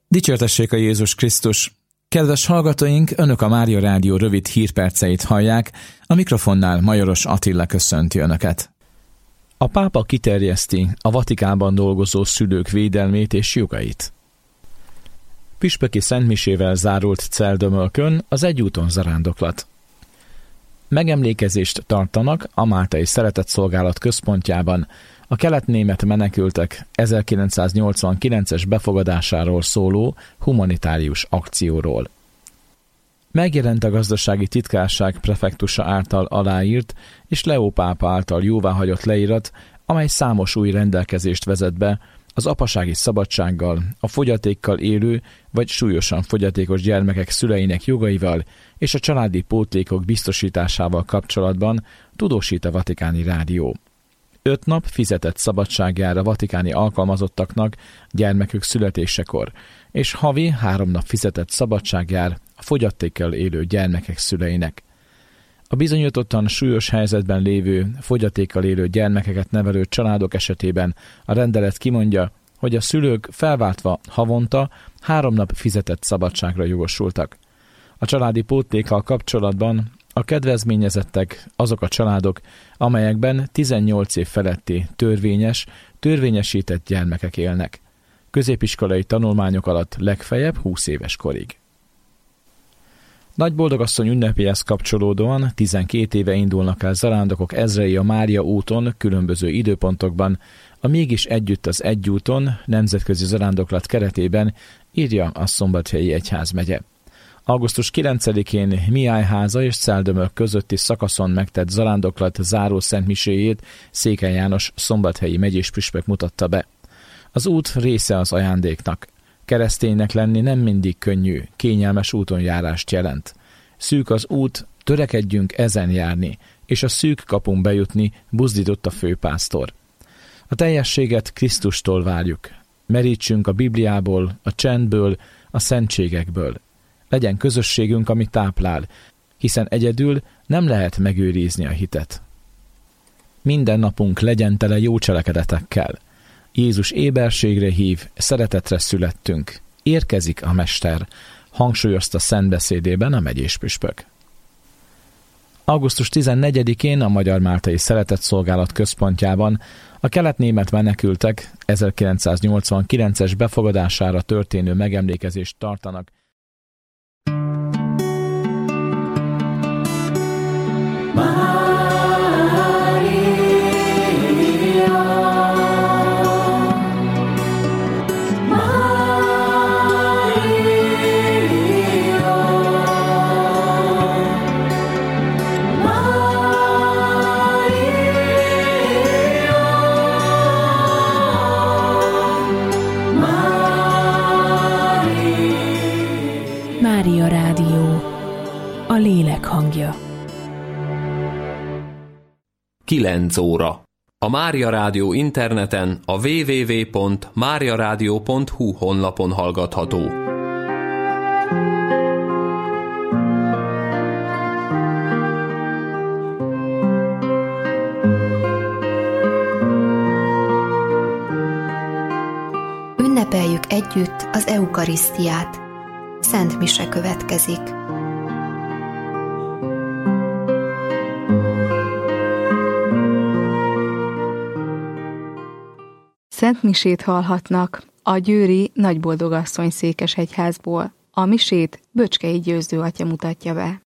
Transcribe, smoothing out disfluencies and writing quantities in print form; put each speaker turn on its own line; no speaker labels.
Dicsértessék a Jézus Krisztus! Kedves hallgatóink, Önök a Mária Rádió rövid hírperceit hallják, a mikrofonnál Majoros Attila köszönti Önöket. A pápa kiterjeszti a Vatikánban dolgozó szülők védelmét és jogait. Püspöki szentmisével zárult Celldömölkön az egyúton zarándoklat. Megemlékezést tartanak a Máltai Szeretetszolgálat központjában a kelet-német menekültek 1989-es befogadásáról szóló humanitárius akcióról. Megjelent a gazdasági titkárság prefektusa által aláírt és Leó pápa által jóváhagyott leírat, amely számos új rendelkezést vezet be az apasági szabadsággal, a fogyatékkal élő vagy súlyosan fogyatékos gyermekek szüleinek jogaival és a családi pótlékok biztosításával kapcsolatban, tudósít a Vatikáni Rádió. 5 nap fizetett szabadság jár a vatikáni alkalmazottaknak gyermekük születésekor, és havi 3 nap fizetett szabadság jár a fogyatékkal élő gyermekek szüleinek. A bizonyítottan súlyos helyzetben lévő, fogyatékkal élő gyermekeket nevelő családok esetében a rendelet kimondja, hogy a szülők felváltva havonta 3 nap fizetett szabadságra jogosultak. A családi pótlékkal kapcsolatban a kedvezményezettek azok a családok, amelyekben 18 év feletti törvényesített gyermekek élnek. Középiskolai tanulmányok alatt legfeljebb 20 éves korig. Nagyboldogasszony ünnepéhez kapcsolódóan 12 éve indulnak el zarándokok ezrei a Mária úton különböző időpontokban, a Mégis együtt az egy úton nemzetközi zarándoklat keretében, írja a Szombathelyi Egyházmegye. Augusztus 9-én Mihályháza és Celldömölk közötti szakaszon megtett zarándoklat záró szentmiséjét Székely János szombathelyi megyés püspök mutatta be. Az út része az ajándéknak. Kereszténynek lenni nem mindig könnyű, kényelmes úton járást jelent. Szűk az út, törekedjünk ezen járni, és a szűk kapun bejutni, buzdított a főpásztor. A teljességet Krisztustól várjuk. Merítsünk a Bibliából, a csendből, a szentségekből. Legyen közösségünk, ami táplál, hiszen egyedül nem lehet megőrizni a hitet. Minden napunk legyen tele jó cselekedetekkel. Jézus éberségre hív, szeretetre születtünk. Érkezik a Mester, hangsúlyozta szentbeszédében a megyés püspök. Augusztus 14-én a Magyar Máltai Szeretetszolgálat központjában a kelet-német menekültek 1989-es befogadására történő megemlékezést tartanak.
Mária Rádió, a lélek hangja.
9 óra. A Mária Rádió interneten a www.mariaradio.hu honlapon hallgatható.
Ünnepeljük együtt az eukarisztiát. Szent mise következik.
Szent misét hallhatnak a győri Nagyboldogasszony székesegyházból. A misét Böcskei Győzdő atya mutatja be.